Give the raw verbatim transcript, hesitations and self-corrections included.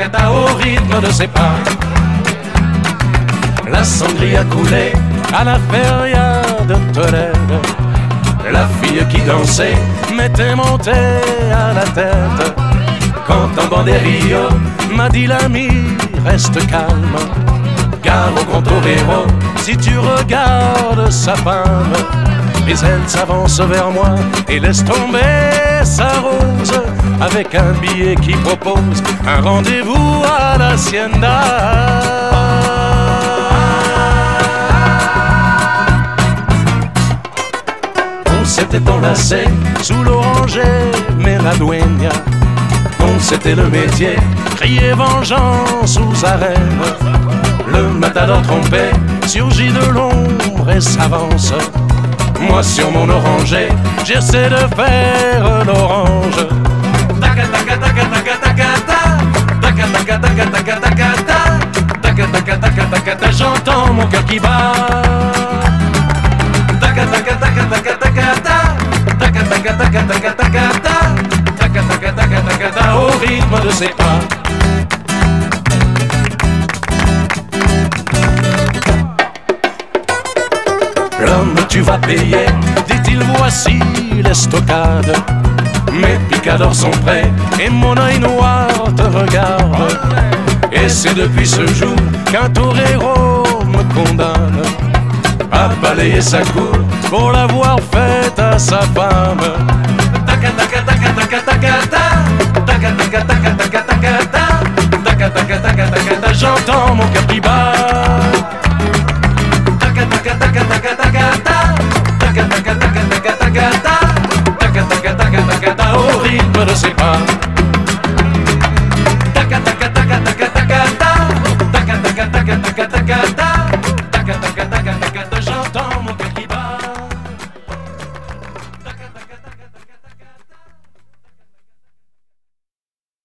ta au rythme de ses pas. La sangria coulait à la feria de Tolède. La fille qui dansait m'était montée à la tête. Quand un banderillo m'a dit l'ami, reste calme, gare au grand torero si tu regardes sa femme. Mais elle s'avance vers moi et laisse tomber sa rose avec un billet qui propose un rendez-vous à l'hacienda. On s'était enlacé sous l'oranger, mais la dueña, dont c'était le métier, criait vengeance aux arènes. Le matador trompé surgit de l'ombre et s'avance. Moi sur mon oranger, j'essaie de faire l'orange. Taca taca taca taca taca ta, taca taca taca taca taca ta, taca taca taca taca ta, j'entends mon cœur qui bat. Taca taca taca taca taca ta, taca taca taca taca taca ta, taca taca taca taca ta, au rythme de ses pas. L'homme, tu vas payer, dit-il, voici l'estocade. Mes picadors sont prêts et mon œil noir te regarde. Et c'est depuis ce jour qu'un torero me condamne à balayer sa cour pour l'avoir faite à sa femme. Taca taca taca taca taca ta, taca taca taca taca taca ta, taca taca taca taca ta, j'entends mon cœur qui bat. Taca taca taca taca taca ta, taca taca taca taca taca ta, taca taca taca taca ta, au rythme de ses pas. Taca taca taca taca taca ta, taca taca taca taca taca ta.